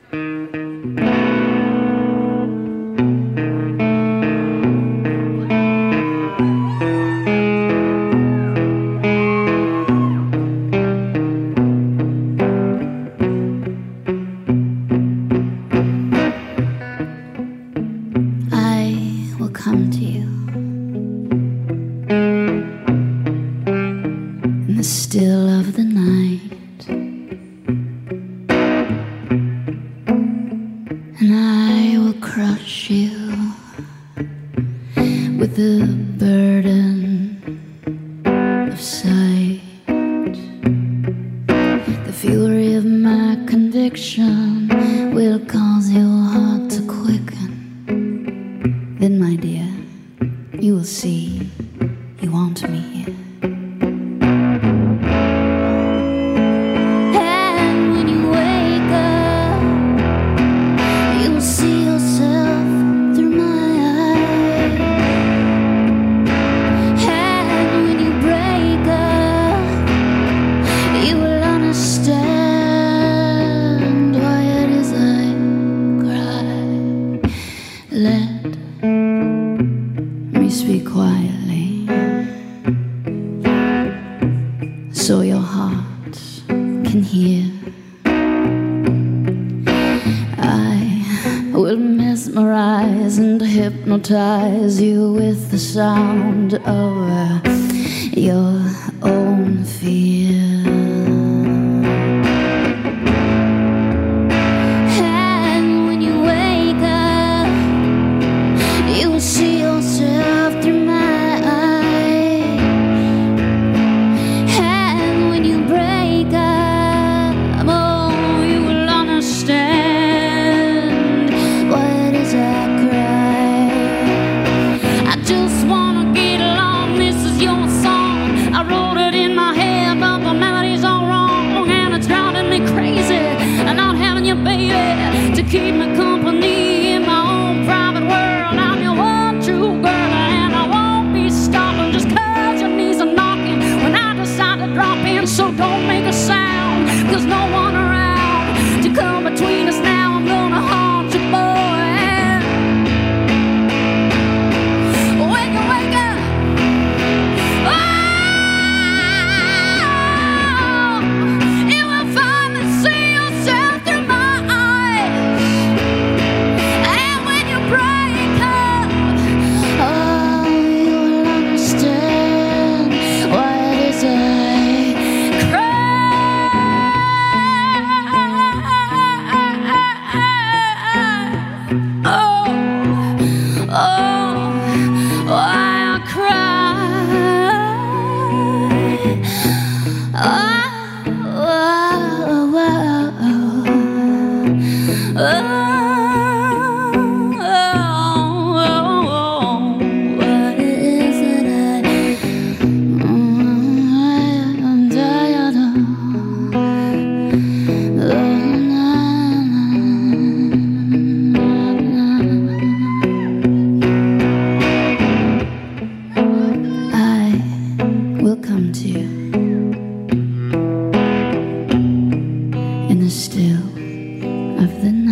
Come to you in the still of the night, and I will crush you with the burden of sight. The fury of my conviction will cause your heart to quicken. Then, my dear, you will see you want me here. And when you wake up, you will see yourself through my eyes. And when you break up, you will understand why it is I cry. Let me speak quietly, so your heart can hear. I will mesmerize and hypnotize you with the sound of your own fear. And when you wake up, you will see yourself through my eyes. And when you break up, oh, you will understand why it is I cry. I just wanna get along, this is your song. I wrote it in my head, but the melody's all wrong, and it's driving me crazy, and not having you, baby, to keep me company in my own private world. I'm your one true girl, and I won't be stopping just 'cause your knees are knocking when I decide to drop in. So don't make a sound, 'cause no one around to come between us now. I'm gonna haunt you, boy. Wake up, wake up. Oh, you will finally see yourself through my eyes. And when you break up, oh, you will understand why it is I cry. Oh, why I cry. What is it I will come to you in the still of the night.